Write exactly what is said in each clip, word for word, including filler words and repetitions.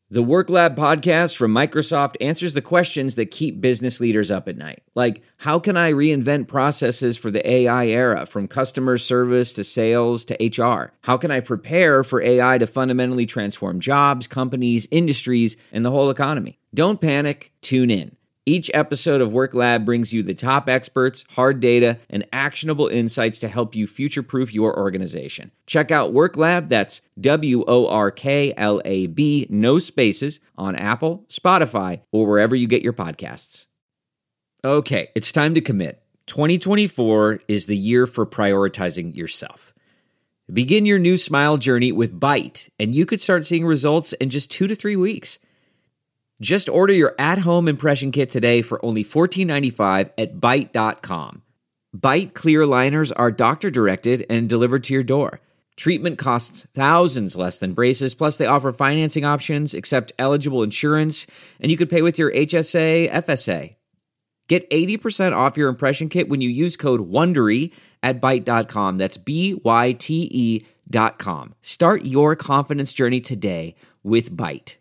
The Work Lab podcast from Microsoft answers the questions that keep business leaders up at night. Like, how can I reinvent processes for the A I era, from customer service to sales to H R? How can I prepare for A I to fundamentally transform jobs, companies, industries, and the whole economy? Don't panic, tune in. Each episode of Work Lab brings you the top experts, hard data, and actionable insights to help you future-proof your organization. Check out Work Lab, that's W O R K L A B, no spaces, on Apple, Spotify, or wherever you get your podcasts. Okay, it's time to commit. twenty twenty-four is the year for prioritizing yourself. Begin your new smile journey with Byte, and you could start seeing results in just two to three weeks. Just order your at-home impression kit today for only fourteen ninety-five at byte dot com. Byte clear liners are doctor-directed and delivered to your door. Treatment costs thousands less than braces, plus they offer financing options, accept eligible insurance, and you could pay with your H S A, F S A. Get eighty percent off your impression kit when you use code WONDERY at byte dot com. That's B Y T E dot com. Start your confidence journey today with Byte.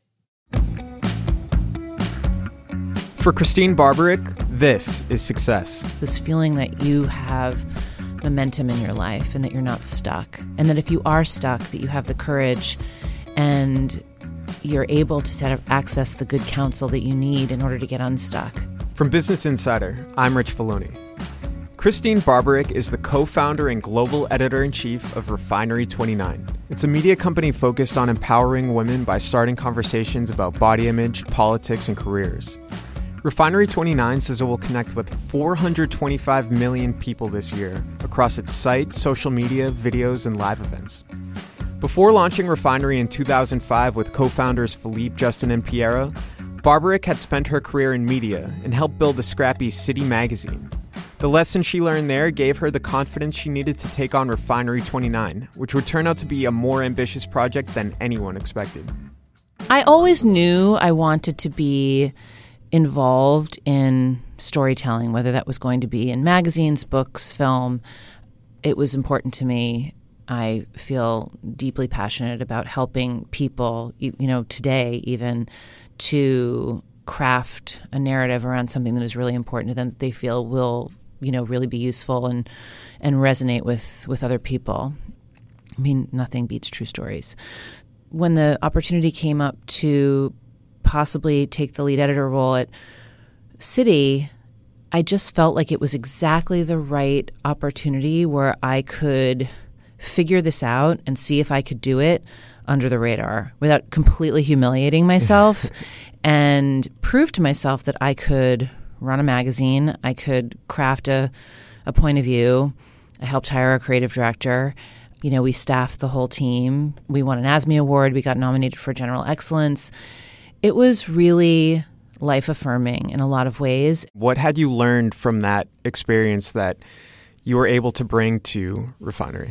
For Christine Barbarick, this is success. This feeling that you have momentum in your life and that you're not stuck. And that if you are stuck, that you have the courage and you're able to sort of access the good counsel that you need in order to get unstuck. From Business Insider, I'm Rich Filoni. Christine Barbarick is the co-founder and global editor-in-chief of Refinery twenty-nine. It's a media company focused on empowering women by starting conversations about body image, politics, and careers. Refinery twenty-nine says it will connect with four hundred twenty-five million people this year across its site, social media, videos, and live events. Before launching Refinery in two thousand five with co-founders Philippe, Justin, and Piero, Barbarick had spent her career in media and helped build the scrappy City magazine. The lessons she learned there gave her the confidence she needed to take on Refinery twenty-nine, which would turn out to be a more ambitious project than anyone expected. I always knew I wanted to be involved in storytelling, whether that was going to be in magazines, books, film. It was important to me. I feel deeply passionate about helping people, you know, today even, to craft a narrative around something that is really important to them that they feel will, you know, really be useful and and resonate with, with other people. I mean, nothing beats true stories. When the opportunity came up to possibly take the lead editor role at City, I just felt like it was exactly the right opportunity where I could figure this out and see if I could do it under the radar without completely humiliating myself and prove to myself that I could run a magazine, I could craft a, a point of view. I helped hire a creative director. You know, we staffed the whole team. We won an A S M E award. We got nominated for General Excellence. It was really life-affirming in a lot of ways. What had you learned from that experience that you were able to bring to Refinery?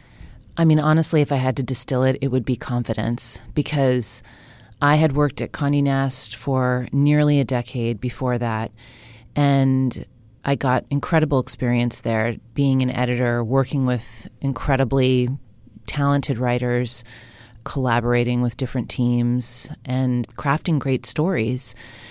I mean, honestly, if I had to distill it, it would be confidence, because I had worked at Condé Nast for nearly a decade before that, and I got incredible experience there, being an editor, working with incredibly talented writers, collaborating with different teams, and crafting great stories.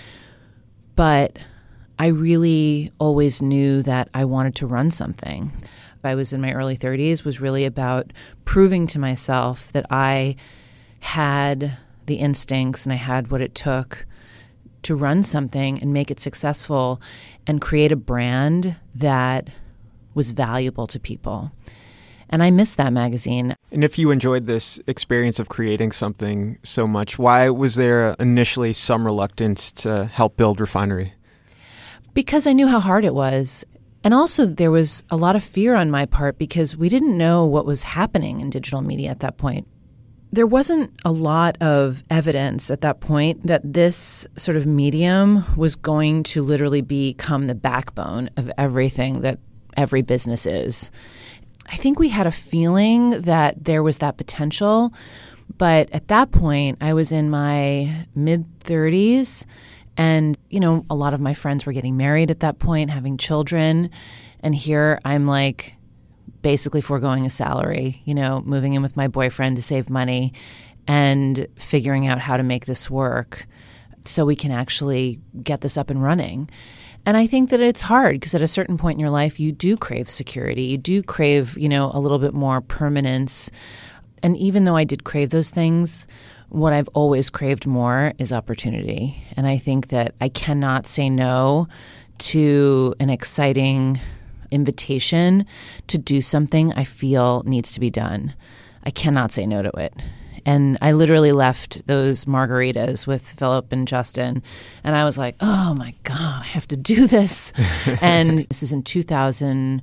But I really always knew that I wanted to run something. I was in my early thirties, was really about proving to myself that I had the instincts and I had what it took to run something and make it successful and create a brand that was valuable to people. And I miss that magazine. And if you enjoyed this experience of creating something so much, why was there initially some reluctance to help build Refinery? Because I knew how hard it was. And also there was a lot of fear on my part because we didn't know what was happening in digital media at that point. There wasn't a lot of evidence at that point that this sort of medium was going to literally become the backbone of everything that every business is. I think we had a feeling that there was that potential, but at that point, I was in my mid-thirties, and, you know, a lot of my friends were getting married at that point, having children, and here I'm like basically foregoing a salary, you know, moving in with my boyfriend to save money, and figuring out how to make this work so we can actually get this up and running. And I think that it's hard because at a certain point in your life, you do crave security. You do crave, you know, a little bit more permanence. And even though I did crave those things, what I've always craved more is opportunity. And I think that I cannot say no to an exciting invitation to do something I feel needs to be done. I cannot say no to it. And I literally left those margaritas with Philip and Justin, and I was like, oh my God, I have to do this. And this is in two thousand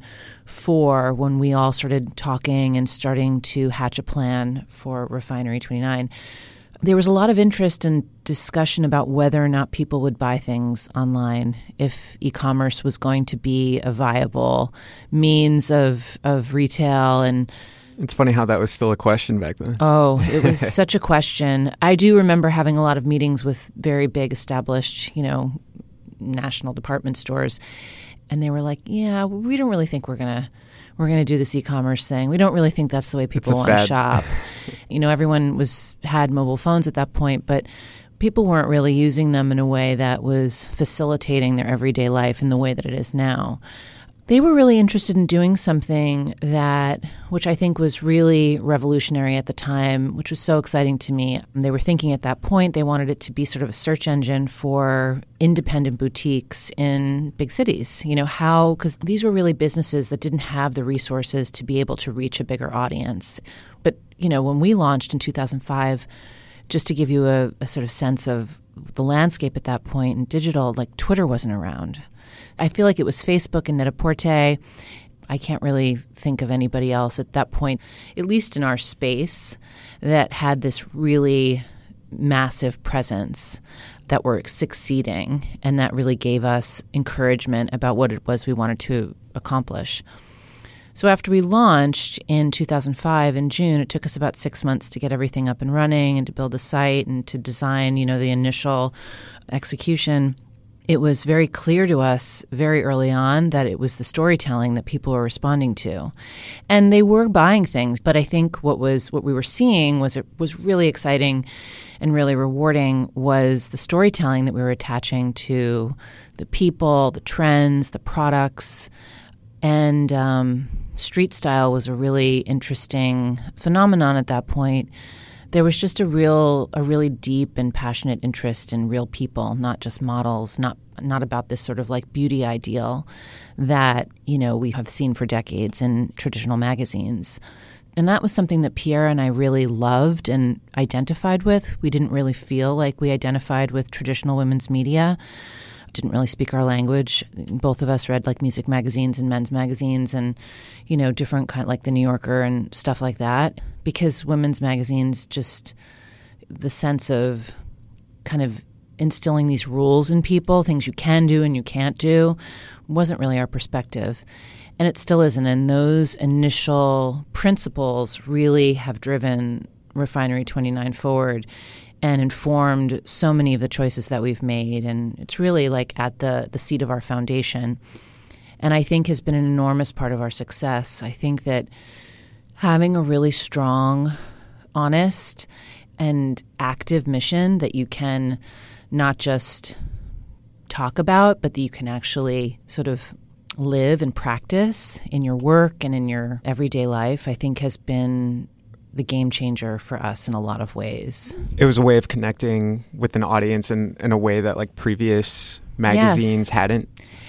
four when we all started talking and starting to hatch a plan for Refinery twenty-nine. There was a lot of interest and discussion about whether or not people would buy things online, if e-commerce was going to be a viable means of of retail. And it's funny how that was still a question back then. Oh, it was such a question. I do remember having a lot of meetings with very big established, you know, national department stores, and they were like, yeah, we don't really think we're going to we're going to do this e-commerce thing. We don't really think that's the way people want to shop. You know, everyone was had mobile phones at that point, but people weren't really using them in a way that was facilitating their everyday life in the way that it is now. They were really interested in doing something that, which I think was really revolutionary at the time, which was so exciting to me. They were thinking at that point they wanted it to be sort of a search engine for independent boutiques in big cities. You know, how, because these were really businesses that didn't have the resources to be able to reach a bigger audience. But, you know, when we launched in two thousand five, just to give you a, a sort of sense of the landscape at that point in digital, like Twitter wasn't around. I feel like it was Facebook and Net-a-Porter. I can't really think of anybody else at that point, at least in our space, that had this really massive presence that were succeeding and that really gave us encouragement about what it was we wanted to accomplish. So after we launched in two thousand five in June, it took us about six months to get everything up and running and to build the site and to design, you know, the initial execution. It was very clear to us very early on that it was the storytelling that people were responding to. And they were buying things, but I think what was what we were seeing was it was really exciting and really rewarding was the storytelling that we were attaching to the people, the trends, the products. And um, street style was a really interesting phenomenon at that point. There was just a real, a really deep and passionate interest in real people, not just models, not not about this sort of like beauty ideal that, you know, we have seen for decades in traditional magazines. And that was something that Pierre and I really loved and identified with. We didn't really feel like we identified with traditional women's media. Didn't really speak our language. Both of us read like music magazines and men's magazines and, you know, different kind like the New Yorker and stuff like that. Because women's magazines just, the sense of kind of instilling these rules in people, things you can do and you can't do, wasn't really our perspective. And it still isn't. And those initial principles really have driven Refinery twenty-nine forward and informed so many of the choices that we've made. And it's really like at the, the seat of our foundation. And I think has been an enormous part of our success. I think that having a really strong, honest, and active mission that you can not just talk about, but that you can actually sort of live and practice in your work and in your everyday life, I think has been the game changer for us in a lot of ways. It was a way of connecting with an audience in, in a way that like previous magazines yes. hadn't.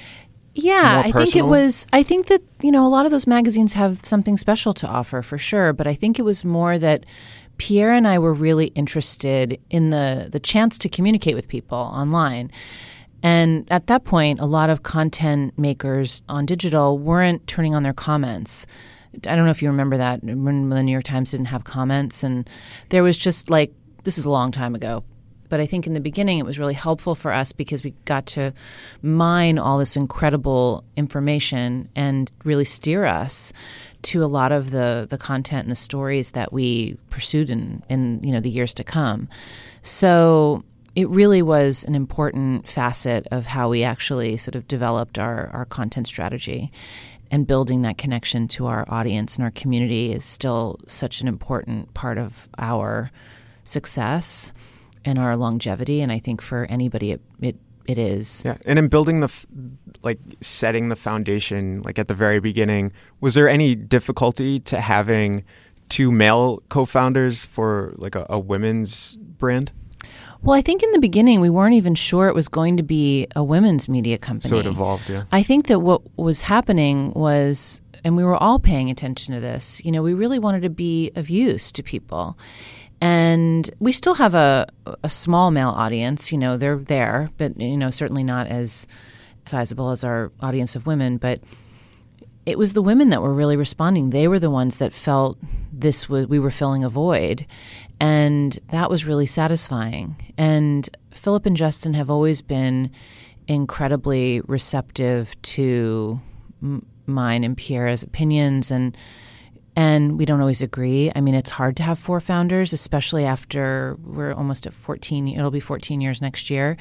Yeah, I think it was, I think that, you know, a lot of those magazines have something special to offer for sure, but I think it was more that Pierre and I were really interested in the, the chance to communicate with people online. And at that point, a lot of content makers on digital weren't turning on their comments. I don't know if you remember that when the New York Times didn't have comments, and there was just like, this is a long time ago. But I think in the beginning it was really helpful for us because we got to mine all this incredible information and really steer us to a lot of the, the content and the stories that we pursued in, in you know the years to come. So it really was an important facet of how we actually sort of developed our, our content strategy. And building that connection to our audience and our community is still such an important part of our success and our longevity. And I think for anybody, it it, it is. Yeah. And in building the, f- like setting the foundation, like at the very beginning, was there any difficulty to having two male co-founders for like a, a women's brand? Well, I think in the beginning, we weren't even sure it was going to be a women's media company. So it evolved, yeah. I think that what was happening was, and we were all paying attention to this, you know, we really wanted to be of use to people. And we still have a, a small male audience, you know, they're there, but, you know, certainly not as sizable as our audience of women. But it was the women that were really responding. They were the ones that felt this was, we were filling a void. And that was really satisfying. And Philip and Justin have always been incredibly receptive to m- mine and Pierre's opinions, and and we don't always agree. I mean, it's hard to have four founders, especially after we're almost at fourteen. It'll be fourteen years next year.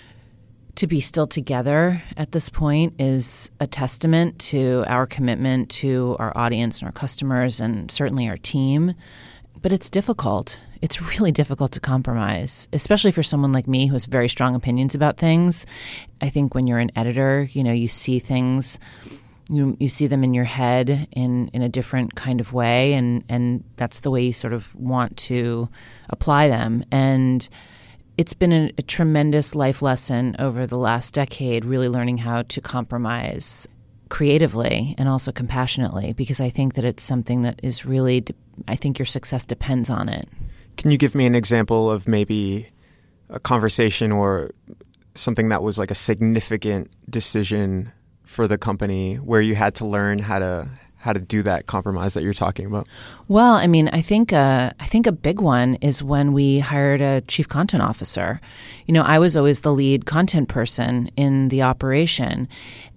To be still together at this point is a testament to our commitment to our audience and our customers and certainly our team. But it's difficult. It's really difficult to compromise, especially for someone like me who has very strong opinions about things. I think when you're an editor, you know, you see things, you you see them in your head in, in a different kind of way, and, and that's the way you sort of want to apply them. And it's been a, a tremendous life lesson over the last decade, really learning how to compromise creatively and also compassionately, because I think that it's something that is really, de- I think your success depends on it. Can you give me an example of maybe a conversation or something that was like a significant decision for the company where you had to learn how to how to do that compromise that you're talking about? Well, I mean, I think uh, I think a big one is when we hired a chief content officer. You know, I was always the lead content person in the operation,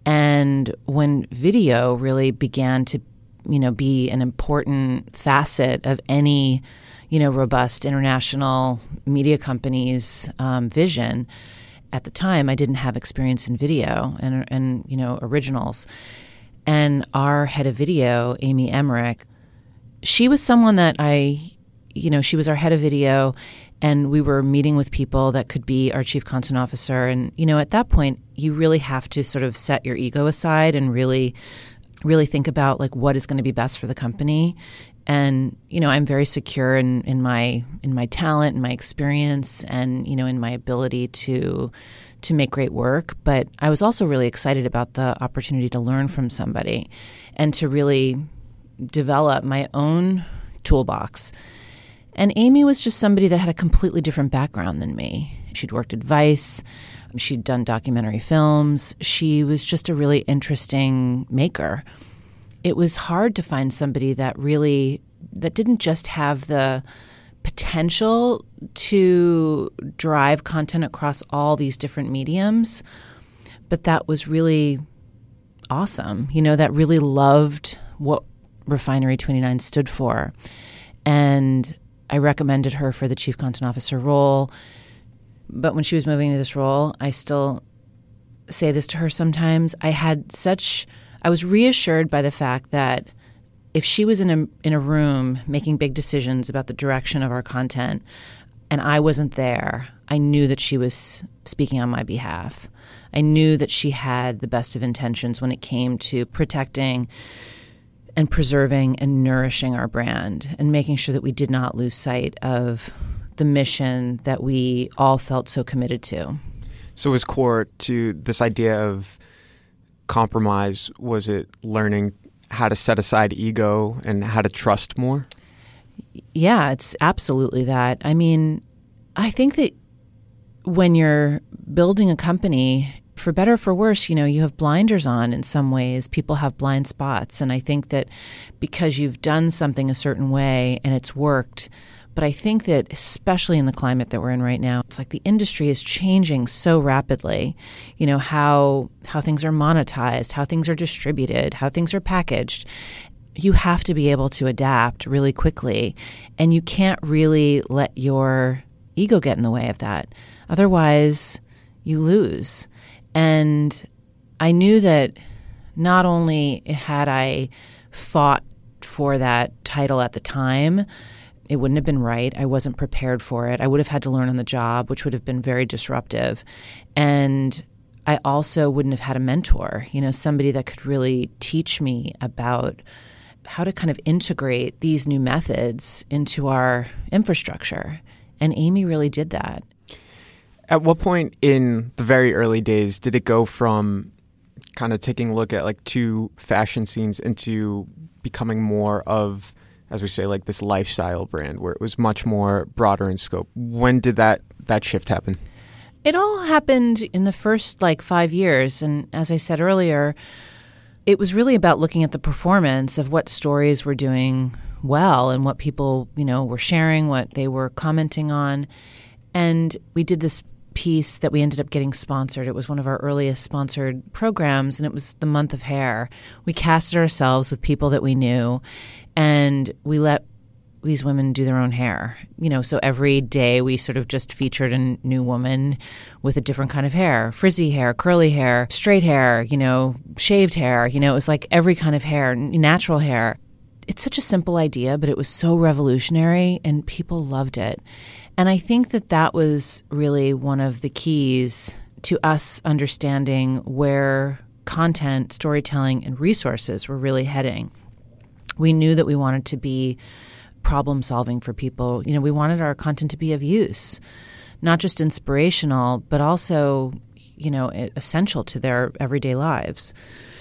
and when video really began to, you know, be an important facet of any, you know, robust international media company's um, vision. At the time, I didn't have experience in video and, and you know, originals. And our head of video, Amy Emmerich, she was someone that I, you know, she was our head of video, and we were meeting with people that could be our chief content officer. And, you know, at that point, you really have to sort of set your ego aside and really, really think about, like, what is going to be best for the company. And, you know, I'm very secure in, in my in my talent and my experience and, you know, in my ability to to make great work. But I was also really excited about the opportunity to learn from somebody and to really develop my own toolbox. And Amy was just somebody that had a completely different background than me. She'd worked at Vice. She'd done documentary films. She was just a really interesting maker. It was hard to find somebody that really, that didn't just have the potential to drive content across all these different mediums, but that was really awesome, you know, that really loved what Refinery twenty-nine stood for. And I recommended her for the chief content officer role. But when she was moving into this role, I still say this to her sometimes. I had such... I was reassured by the fact that if she was in a in a room making big decisions about the direction of our content and I wasn't there, I knew that she was speaking on my behalf. I knew that she had the best of intentions when it came to protecting and preserving and nourishing our brand and making sure that we did not lose sight of the mission that we all felt so committed to. So was core to this idea of compromise, was it learning how to set aside ego and how to trust more? Yeah, it's absolutely that. I mean, I think that when you're building a company, for better or for worse, you know, you have blinders on in some ways. People have blind spots. And I think that because you've done something a certain way and it's worked, but I think that especially in the climate that we're in right now, it's like the industry is changing so rapidly. You know, how how things are monetized, how things are distributed, how things are packaged. You have to be able to adapt really quickly, and you can't really let your ego get in the way of that. Otherwise, you lose. And I knew that not only had I fought for that title at the time, It wouldn't have been right. I wasn't prepared for it. I would have had to learn on the job, which would have been very disruptive. And I also wouldn't have had a mentor, you know, somebody that could really teach me about how to kind of integrate these new methods into our infrastructure. And Amy really did that. At what point in the very early days did it go from kind of taking a look at like two fashion scenes into becoming more of, as we say, like this lifestyle brand where it was much more broader in scope? When did that that shift happen? It all happened in the first like five years. And as I said earlier, it was really about looking at the performance of what stories were doing well and what people, you know, were sharing, what they were commenting on. And we did this piece that we ended up getting sponsored. It was one of our earliest sponsored programs, and it was the month of hair. We casted ourselves with people that we knew, and we let these women do their own hair. You know, so every day we sort of just featured a new woman with a different kind of hair, frizzy hair, curly hair, straight hair, you know, shaved hair. You know, it was like every kind of hair, natural hair. It's such a simple idea, but it was so revolutionary, and people loved it. And I think that that was really one of the keys to us understanding where content, storytelling, and resources were really heading. We knew that we wanted to be problem solving for people. You know, we wanted our content to be of use, not just inspirational, but also, you know, essential to their everyday lives.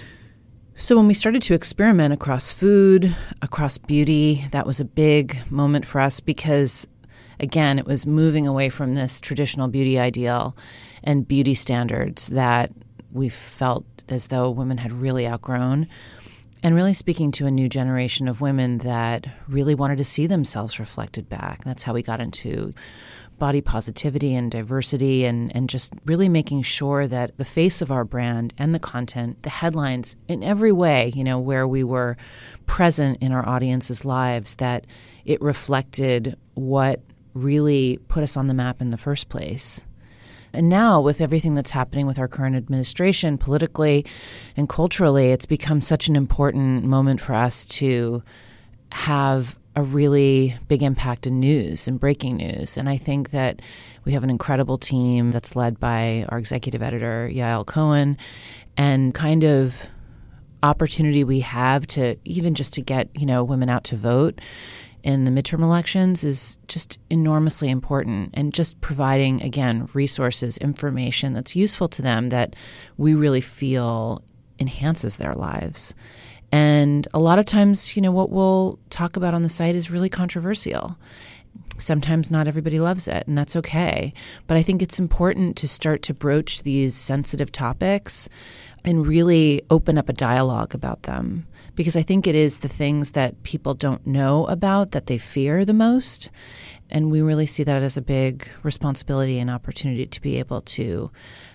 So when we started to experiment across food, across beauty, that was a big moment for us because, again, it was moving away from this traditional beauty ideal and beauty standards that we felt as though women had really outgrown, and really speaking to a new generation of women that really wanted to see themselves reflected back. That's how we got into body positivity and diversity, and, and just really making sure that the face of our brand and the content, the headlines, in every way, you know, where we were present in our audience's lives, that it reflected what really put us on the map in the first place. And now, with everything that's happening with our current administration, politically and culturally, it's become such an important moment for us to have a really big impact in news and breaking news. And I think that we have an incredible team that's led by our executive editor, Yael Cohen, and kind of opportunity we have to even just to get, you know, women out to vote in the midterm elections is just enormously important, and just providing, again, resources, information that's useful to them that we really feel enhances their lives. And a lot of times, you know, what we'll talk about on the site is really controversial. Sometimes not everybody loves it, and that's okay. But I think it's important to start to broach these sensitive topics and really open up a dialogue about them. Because I think it is the things that people don't know about that they fear the most. And we really see that as a big responsibility and opportunity to be able to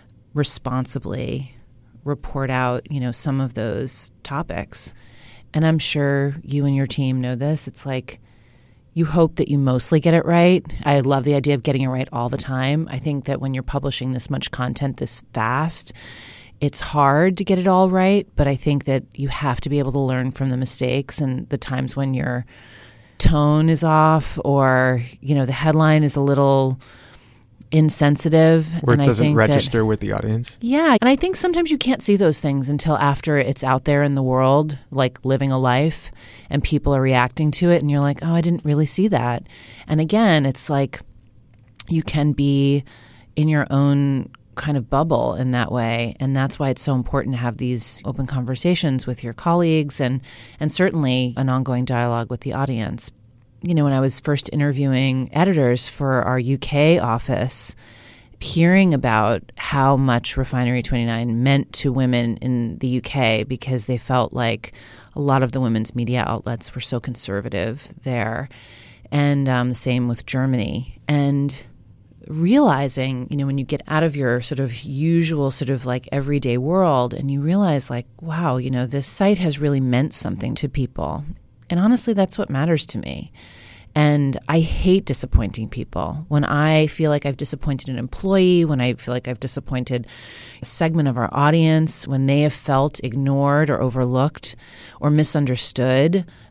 responsibly report out, you know, some of those topics. And I'm sure you and your team know this. It's like you hope that you mostly get it right. I love the idea of getting it right all the time. I think that when you're publishing this much content this fast, it's hard to get it all right, but I think that you have to be able to learn from the mistakes and the times when your tone is off, or, you know, the headline is a little insensitive. Or it and doesn't I think register that, with the audience. Yeah. And I think sometimes you can't see those things until after it's out there in the world, like living a life, and people are reacting to it. And you're like, oh, I didn't really see that. And again, it's like you can be in your own kind of bubble in that way. And that's why it's so important to have these open conversations with your colleagues, and, and certainly an ongoing dialogue with the audience. You know, when I was first interviewing editors for our U K office, hearing about how much Refinery twenty-nine meant to women in the U K, because they felt like a lot of the women's media outlets were so conservative there, and um, the same with Germany. And realizing, you know, when you get out of your sort of usual sort of like everyday world and you realize like, wow, you know, this site has really meant something to people. And honestly, that's what matters to me. And I hate disappointing people. When I feel like I've disappointed an employee, when I feel like I've disappointed a segment of our audience, when they have felt ignored or overlooked or misunderstood,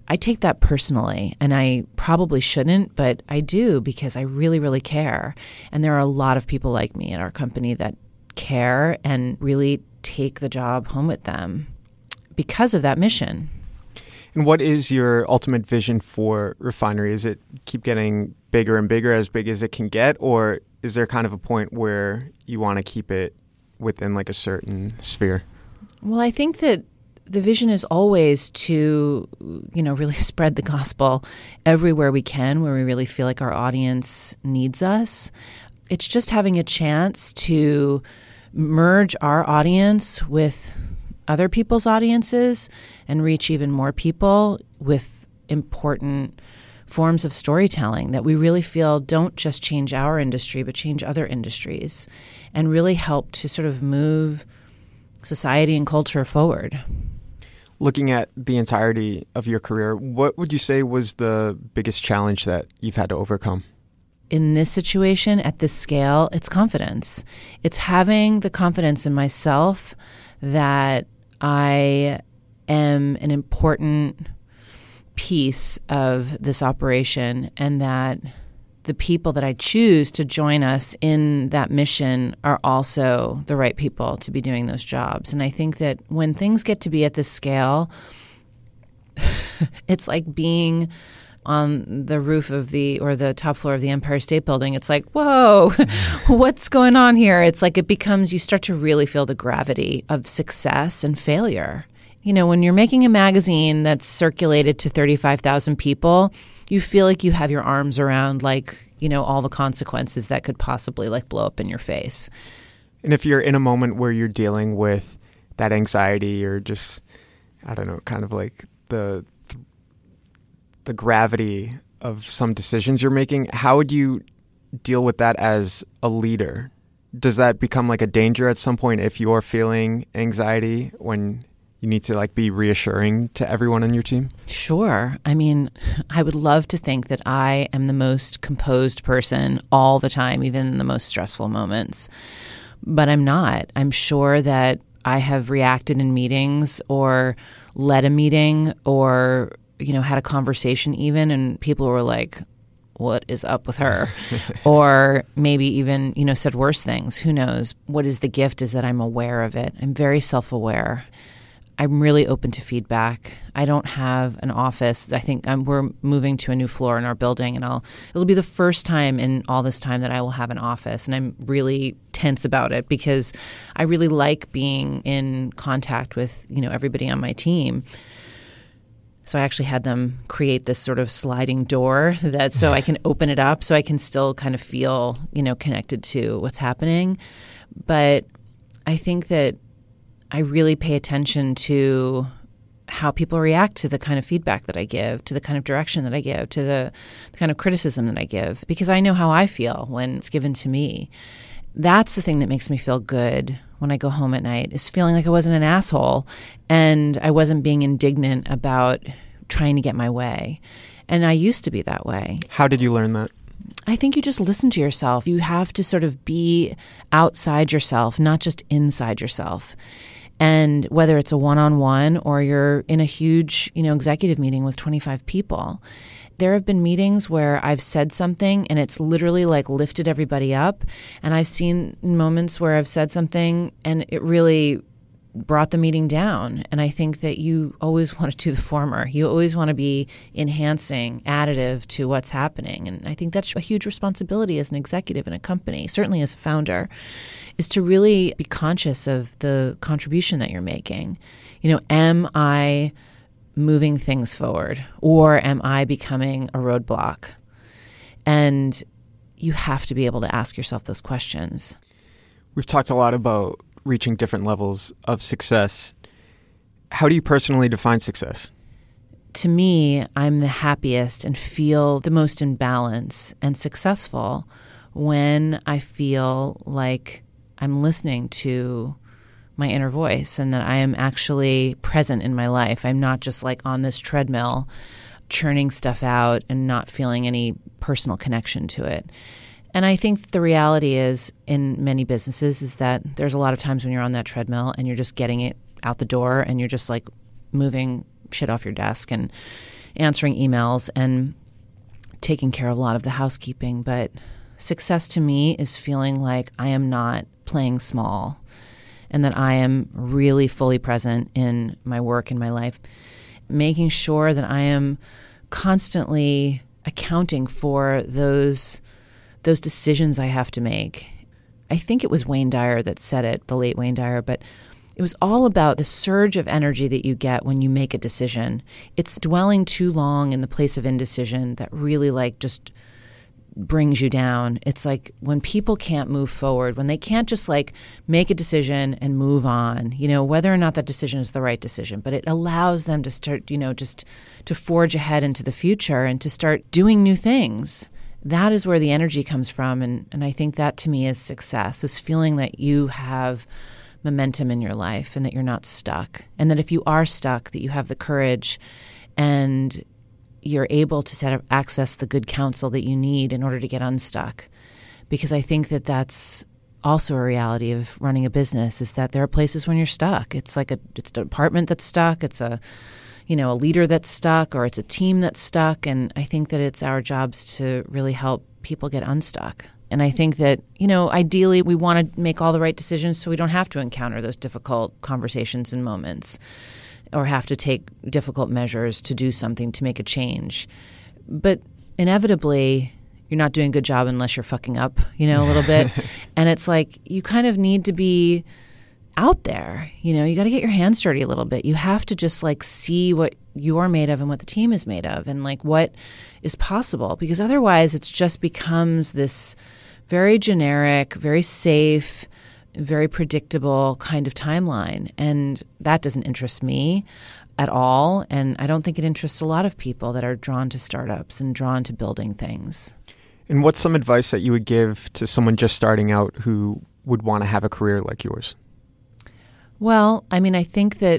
I take that personally, and I probably shouldn't, but I do because I really, really care. And there are a lot of people like me at our company that care and really take the job home with them because of that mission. And what is your ultimate vision for Refinery? Is it keep getting bigger and bigger, as big as it can get, or is there kind of a point where you want to keep it within like a certain sphere? Well, I think that the vision is always to, you know, really spread the gospel everywhere we can, where we really feel like our audience needs us. It's just having a chance to merge our audience with other people's audiences and reach even more people with important forms of storytelling that we really feel don't just change our industry, but change other industries and really help to sort of move society and culture forward. Looking at the entirety of your career, what would you say was the biggest challenge that you've had to overcome? In this situation, at this scale, it's confidence. It's having the confidence in myself that I am an important piece of this operation and that the people that I choose to join us in that mission are also the right people to be doing those jobs. And I think that when things get to be at this scale, it's like being on the roof of the or the top floor of the Empire State Building. It's like, whoa, what's going on here? It's like it becomes, you start to really feel the gravity of success and failure. You know, when you're making a magazine that's circulated to thirty-five thousand people, you feel like you have your arms around, like, you know, all the consequences that could possibly like blow up in your face. And if you're in a moment where you're dealing with that anxiety or just, I don't know, kind of like the the gravity of some decisions you're making, how would you deal with that as a leader? Does that become like a danger at some point if you're feeling anxiety when you need to like be reassuring to everyone on your team? Sure. I mean, I would love to think that I am the most composed person all the time, even in the most stressful moments. But I'm not. I'm sure that I have reacted in meetings or led a meeting or, you know, had a conversation even, and people were like, what is up with her? Or maybe even, you know, said worse things. Who knows? What is the gift is that I'm aware of it. I'm very self-aware. I'm really open to feedback. I don't have an office. I think I'm, we're moving to a new floor in our building, and I'll it'll be the first time in all this time that I will have an office, and I'm really tense about it because I really like being in contact with, you know, everybody on my team. So I actually had them create this sort of sliding door that so I can open it up so I can still kind of feel, you know, connected to what's happening. But I think that I really pay attention to how people react to the kind of feedback that I give, to the kind of direction that I give, to the, the kind of criticism that I give, because I know how I feel when it's given to me. That's the thing that makes me feel good when I go home at night, is feeling like I wasn't an asshole and I wasn't being indignant about trying to get my way. And I used to be that way. How did you learn that? I think you just listen to yourself. You have to sort of be outside yourself, not just inside yourself. And whether it's a one-on-one or you're in a huge, you know, executive meeting with twenty-five people, there have been meetings where I've said something and it's literally like lifted everybody up. And I've seen moments where I've said something and it really brought the meeting down. And I think that you always want to do the former. You always want to be enhancing, additive to what's happening. And I think that's a huge responsibility as an executive in a company, certainly as a founder, is to really be conscious of the contribution that you're making. You know, am I moving things forward, or am I becoming a roadblock? And you have to be able to ask yourself those questions. We've talked a lot about reaching different levels of success. How do you personally define success? To me, I'm the happiest and feel the most in balance and successful when I feel like I'm listening to my inner voice and that I am actually present in my life. I'm not just like on this treadmill churning stuff out and not feeling any personal connection to it. And I think the reality is in many businesses is that there's a lot of times when you're on that treadmill and you're just getting it out the door and you're just like moving shit off your desk and answering emails and taking care of a lot of the housekeeping. But success to me is feeling like I am not playing small and that I am really fully present in my work and my life, making sure that I am constantly accounting for those those decisions I have to make. I think it was Wayne Dyer that said it, the late Wayne Dyer, but it was all about the surge of energy that you get when you make a decision. It's dwelling too long in the place of indecision that really like just brings you down. It's like when people can't move forward, when they can't just like make a decision and move on, you know, whether or not that decision is the right decision, but it allows them to start, you know, just to forge ahead into the future and to start doing new things. That is where the energy comes from. And, and I think that to me is success, is feeling that you have momentum in your life and that you're not stuck. And that if you are stuck, that you have the courage and you're able to set up, access the good counsel that you need in order to get unstuck. Because I think that that's also a reality of running a business, is that there are places when you're stuck. It's like a, it's a department that's stuck. It's a, you know, a leader that's stuck, or it's a team that's stuck. And I think that it's our jobs to really help people get unstuck. And I think that, you know, ideally we want to make all the right decisions so we don't have to encounter those difficult conversations and moments or have to take difficult measures to do something to make a change. But inevitably, you're not doing a good job unless you're fucking up, you know, a little bit. And it's like you kind of need to be out there. You know, you got to get your hands dirty a little bit. You have to just like see what you're made of and what the team is made of and like what is possible, because otherwise it's just becomes this very generic, very safe, very predictable kind of timeline. And that doesn't interest me at all. And I don't think it interests a lot of people that are drawn to startups and drawn to building things. And what's some advice that you would give to someone just starting out who would want to have a career like yours? Well, I mean, I think that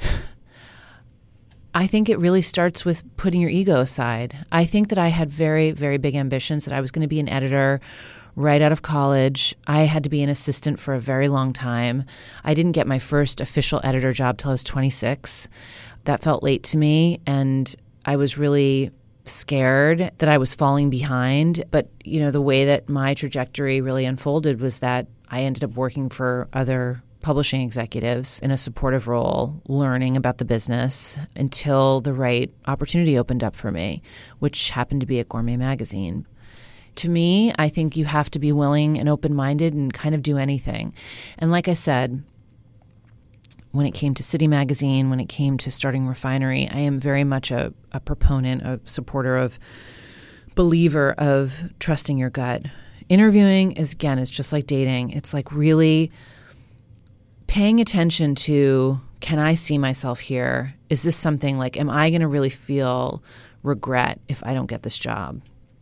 I think it really starts with putting your ego aside. I think that I had very, very big ambitions that I was going to be an editor right out of college. I had to be an assistant for a very long time. I didn't get my first official editor job till I was twenty-six. That felt late to me, and I was really scared that I was falling behind. But, you know, the way that my trajectory really unfolded was that I ended up working for other publishing executives in a supportive role, learning about the business until the right opportunity opened up for me, which happened to be at Gourmet Magazine. To me, I think you have to be willing and open-minded and kind of do anything. And like I said, when it came to City Magazine, when it came to starting Refinery, I am very much a, a proponent, a supporter of, believer of trusting your gut. Interviewing is, again, it's just like dating. It's like really paying attention to, can I see myself here? Is this something like, am I going to really feel regret if I don't get this job?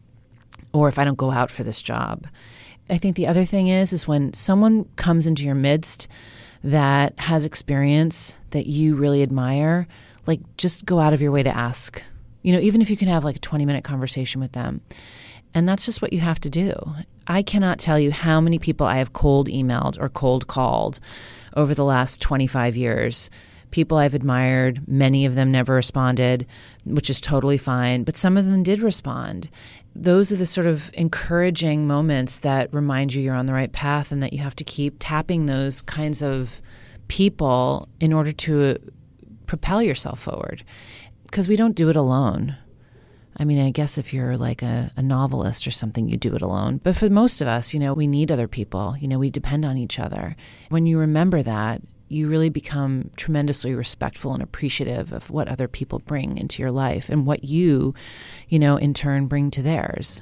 Or if I don't go out for this job? I think the other thing is, is when someone comes into your midst that has experience that you really admire, like just go out of your way to ask, you know, even if you can have like a twenty minute conversation with them. And that's just what you have to do. I cannot tell you how many people I have cold emailed or cold called over the last twenty-five years. People I've admired, many of them never responded, which is totally fine, but some of them did respond. Those are the sort of encouraging moments that remind you you're on the right path and that you have to keep tapping those kinds of people in order to propel yourself forward. Because we don't do it alone. I mean, I guess if you're like a, a novelist or something, you do it alone. But for most of us, you know, we need other people. You know, we depend on each other. When you remember that, you really become tremendously respectful and appreciative of what other people bring into your life and what you, you know, in turn bring to theirs.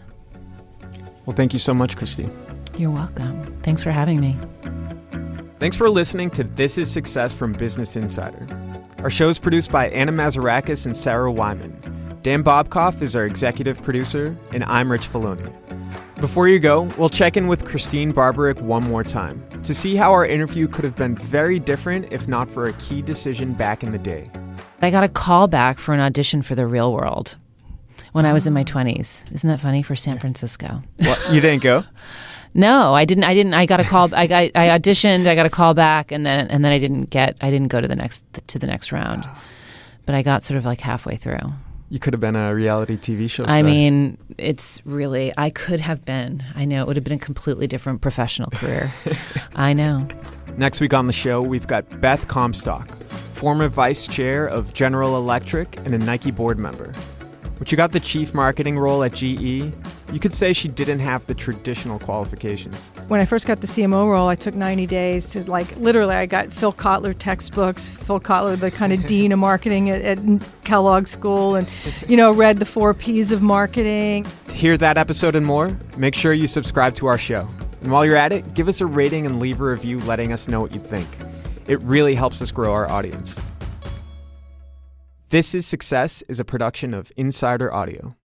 Well, thank you so much, Christine. You're welcome. Thanks for having me. Thanks for listening to This is Success from Business Insider. Our show is produced by Anna Mazarakis and Sarah Wyman. Dan Bobkoff is our executive producer, and I'm Rich Filoni. Before you go, we'll check in with Christine Barbarick one more time to see how our interview could have been very different if not for a key decision back in the day. I got a call back for an audition for The Real World when I was in my twenties. Isn't that funny? For San Francisco. What? You didn't go? No, I didn't. I didn't. I got a call. I got. I auditioned. I got a call back, and then and then I didn't get. I didn't go to the next to the next round. But I got sort of like halfway through. You could have been a reality T V show star. I mean, it's really, I could have been. I know it would have been a completely different professional career. I know. Next week on the show, we've got Beth Comstock, former vice chair of General Electric and a Nike board member. When she got the chief marketing role at G E, you could say she didn't have the traditional qualifications. When I first got the C M O role, I took ninety days to, like, literally, I got Phil Kotler textbooks, Phil Kotler, the kind of dean of marketing at, at Kellogg School, and, you know, read the four P's of marketing. To hear that episode and more, make sure you subscribe to our show. And while you're at it, give us a rating and leave a review letting us know what you think. It really helps us grow our audience. This is Success is a production of Insider Audio.